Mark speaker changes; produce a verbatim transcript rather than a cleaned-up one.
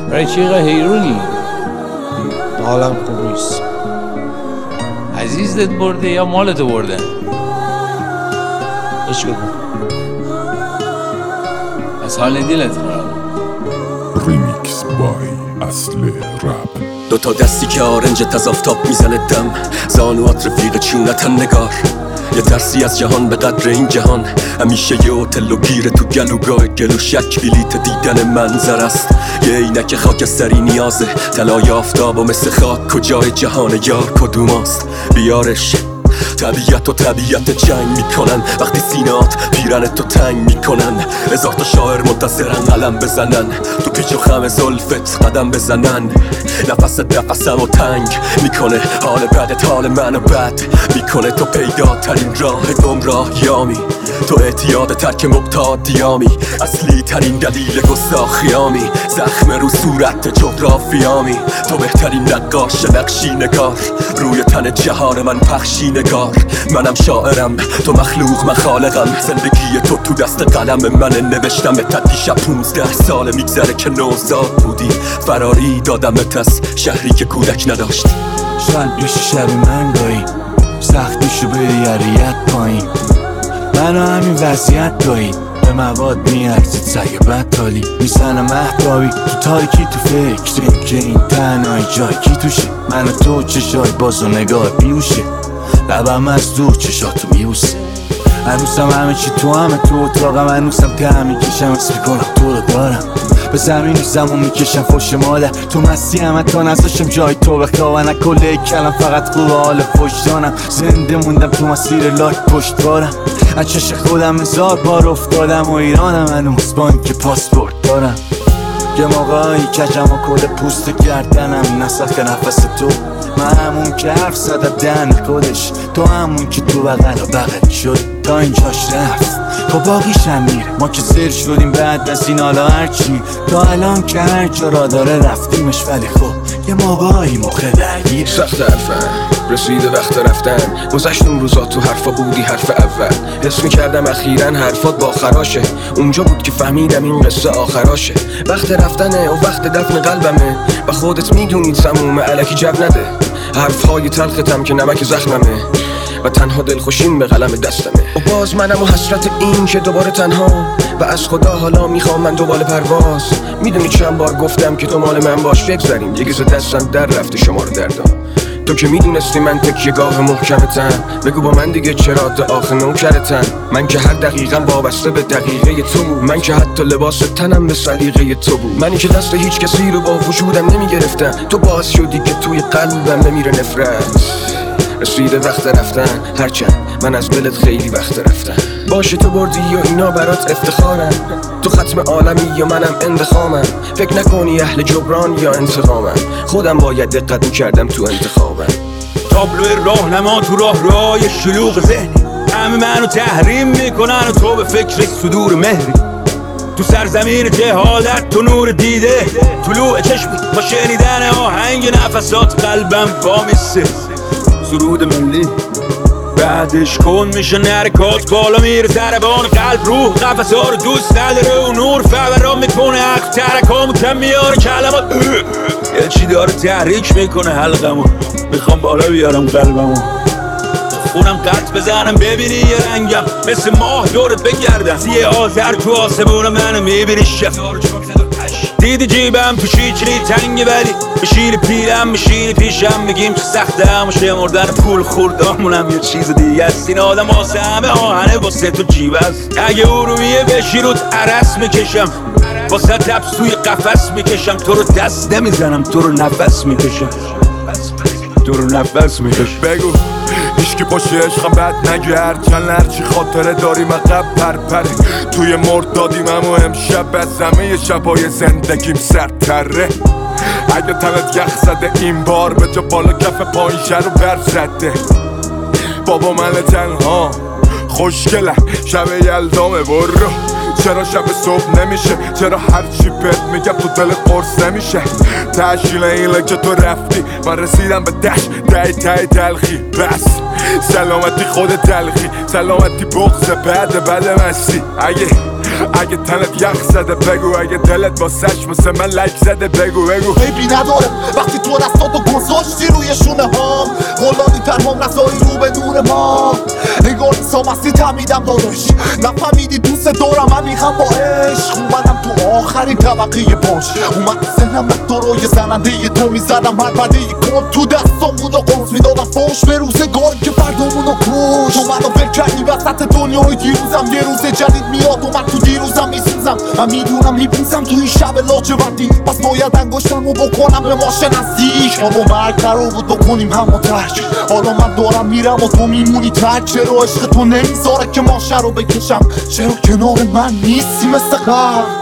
Speaker 1: برای چی اینقدر حیرونی؟
Speaker 2: حالم خوب نیست.
Speaker 1: عزیزت برده یا مالتو برده؟
Speaker 2: اش کدوم؟
Speaker 1: از حال دلت خراب.
Speaker 3: ریمیکس بای اصل رپ.
Speaker 4: دوتا دستی که آرنجت از آفتاب میزنه دم، زانوات رفیق چونتن نگار. یه ترسی از جهان به قدر این جهان، همیشه یه اوتل و گیره تو گلوگاه گلو شک بلیت دیدن منظر است. یه عینک خاکستری نیازه، طلای آفتاب و مثل خاک کجای جهان یار کدوماست؟ بیارش. طبیعت و طبیعت جنگ میکنن وقتی سینات پیرنتو تنگ میکنن. هزار تا شاعر منتظرن قلم بزنن، تو پیچ و خم زلفت قدم بزنن. نفست نفسم و تنگ میکنه، حال بدت حال منو بد میکنه. تو پیدا ترین راه گمراهیامی، تو اعتیاد ترک مبتادیامی، اصلی ترین دلیل گستاخیامی، زخم رو صورت جغرافیامی. تو بهترین نقاش نقشی نگار، روی تن جهان من پخشی نگار. منم شاعرم تو مخلوق من خالقم، زندگی تو تو دست قلم من نوشتم. تا دیشب پونزده سال میگذره که نوزاد بودی، فراری دادمت از شهری که کودک نداشت.
Speaker 5: شاید بشی شب من گاهی سختیشو بری یریت پایین، منو همین وضعیت گاهی به مواد میارزید سگ بد تالی میسنم مهداوی تو تاریکی تو فکر که این تنهایی جای کی توشه. من و تو چشای باز و نگاه بیوشه، لبم از دور چشاتو میوسه. هنوزم همه چی تو همه تو اتاقم، هنوزم ته میکشم اسم میکنم تو رو دارم. به زمین زمون میکشم فوش مادر، تو مستی همه تا نزاشم جای تو بخواه. نکله کلم فقط خوب حال پشتانم، زنده موندم تو مسیر لاک پشتوارم. از چش خودم هزار بار افتادم و ایرانم هنوز بانک پاسپورت دارم. یه موقعی کجم و کل پوست گردنم نسخ نفس تو. من همون که حرف زدم دن خودش، تو همون که تو بغل و بغل شد تا اینجاش رفت. خب باقیشم میره، ما که سر شدیم بعد از این حالا هرچی. تا الان که هر جا را داره رفتیمش، ولی خب یه موقعی مخه درگیر.
Speaker 6: سخت حرفم رسیده وقت رفتن، گذشت اون روزا تو حرفا بودی حرف اول. حس میکردم اخیراً حرفات با خراشه، اونجا بود که فهمیدم این قصه آخراشه. وقت رفتنه و وقت دفن قلبمه، و خودت میدونی سموم الکی جب نده. حرفهای تلختم که نمک زخممه، و تنها دلخوشیم به قلم دستمه. و باز منم و حسرت این که دوباره تنها، و از خدا حالا میخوام من دوباره پرواز. میدونی چند بار گفتم که تو مال من باش، بگذاریم یه گیز دستم در رفته شما رو دردم. تو که میدونستی من تکیه گاه محکمتم، بگو با من دیگه چرا تا آخر نوکرتم. من که هر دقیقم وابسته به دقیقه تو بود، من که حتی لباس تنم به سلیقه تو بود. منی که دست هیچ کسی رو با وجودم نمیگرفتم، تو باعث شدی که توی قلبم نمیره نفرت. رسیده وقت رفتن، هرچند من از دلت خیلی وقت رفتم. باشه تو بردی و اینا برات افتخارم، تو ختم عالمی یا منم انتخامم. فکر نکنی اهل جبران یا انتقامم، خودم باید دقت میکردم تو انتخابم.
Speaker 7: تابلوی راهنما تو راه رای شلوغ ذهنی، همه منو تحریم میکنن و تو به فکر صدور مهری. تو سرزمین جهالت تو نور دیده، طلوع چشمی با شنیدن آهنگ نفسات قلبم وامیسته. سرود ملی بعدش کن میشه نرکات، بالا میره ضربان قلب روح قفصا رو دوست نداره و نور فوران میکنه عقل ترکامو کم میاره کلمات. یه چی داره تحریک میکنه حلقمو، میخوام بالا بیارم قلبمو. خونم قط بزنم ببینی یه رنگم مثل ماه دورت بگردم. زیه آذر تو آسمون منو میبینی شفت، دیدی جیبم تو شیچنی تنگی ولی بشینی پیرم میشینی پیشم. میگیم که سخته اما شمردن پول خوردامونم یه چیز دیگه است. این آدم واسه همه آهنه واسه تو جیب است. اگه ارومیه بشی رود عرس میکشم، واسه تبس توی قفس میکشم. تو رو دست نمیزنم تو رو نفس میکشم، تو رو نفس میکشم.
Speaker 3: بگو هیچکی باشه عشقم بد نگرد، چند هرچی خاطره داریم عقب پرپره. توی مرد دادیم اما امشب از همه شبای زندگیم سرتره. اگه تنت یخ زده این بار به جا بالا کف پایینشه رو بر زده. بابا من تنها خوشگلم شب یلدامه برو. چرا شب صبح نمیشه، چرا هرچی بهت میگم تو دل قرص نمیشه. تشکیل اینه که تو رفتی من رسیدم به دش تای تای تلخی. بس سلامتی خود تلخی، سلامتی بغض بعد بعد مستی. اگه اگه تنت یخ زده بگو، اگه دلت با سش مثل من لک زده بگو بگو.
Speaker 8: عیبی نداره وقتی تو دستاتو گذاشتی روی شونه هام، غلانی تر هم نزایی رو به دور ما. نگار نیسا مستی تمیدم داداش، نفهمیدی دوست دارم من میخم با عشق. اومدم تو آخرین طبقه باش، اومد ذهنم نکتارای زننده ی تو میزدم. هر بده ی کن تو دستام بود و قرص میدادم فاش به روزگاری که فردامونو کش. تو منو ول کردی وسط دنیای دیروزم، یه روز جدید میاد و من تو دیروزم میسوزم. من میدونم میبوسم تو این شب لاجوردی، پس باید انگشتمو بکنم به ما شناسی. ما با مرگ قرار بود بکنیم همو ترک، حالا من دارم میرم و تو میمونی ترک. چرا عشق تو نمیذاره که ماشه رو بکشم؟ چرا کنار من نیستی مثل قبل؟